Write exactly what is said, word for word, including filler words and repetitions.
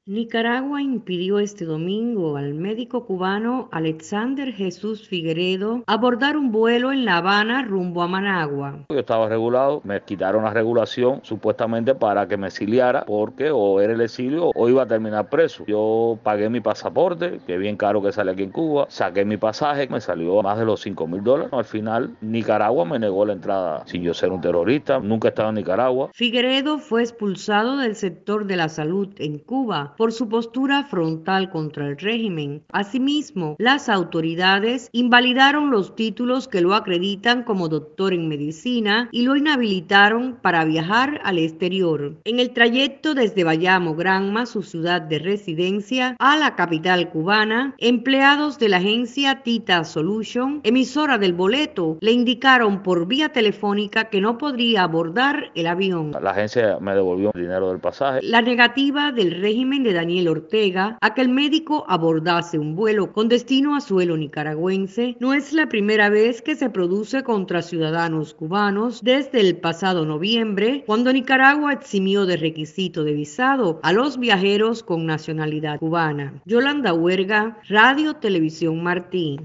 Nicaragua impidió este domingo al médico cubano Alexander Jesús Figueredo abordar un vuelo en La Habana rumbo a Managua. Yo estaba regulado, me quitaron la regulación supuestamente para que me exiliara porque o era el exilio o iba a terminar preso. Yo pagué mi pasaporte, que es bien caro que sale aquí en Cuba, saqué mi pasaje, me salió más de los cinco mil dólares. Al final Nicaragua me negó la entrada sin yo ser un terrorista, nunca he estado en Nicaragua. Figueredo fue expulsado del sector de la salud en Cuba por su postura frontal contra el régimen. Asimismo, las autoridades invalidaron los títulos que lo acreditan como doctor en medicina y lo inhabilitaron para viajar al exterior. En el trayecto desde Bayamo, Granma, su ciudad de residencia, a la capital cubana, empleados de la agencia Tita Solution, emisora del boleto, le indicaron por vía telefónica que no podría abordar el avión. La agencia me devolvió el dinero del pasaje. La negativa del régimen de Daniel Ortega a que el médico abordase un vuelo con destino a suelo nicaragüense no es la primera vez que se produce contra ciudadanos cubanos desde el pasado noviembre, cuando Nicaragua eximió de requisito de visado a los viajeros con nacionalidad cubana. Yolanda Huerga, Radio Televisión Martí.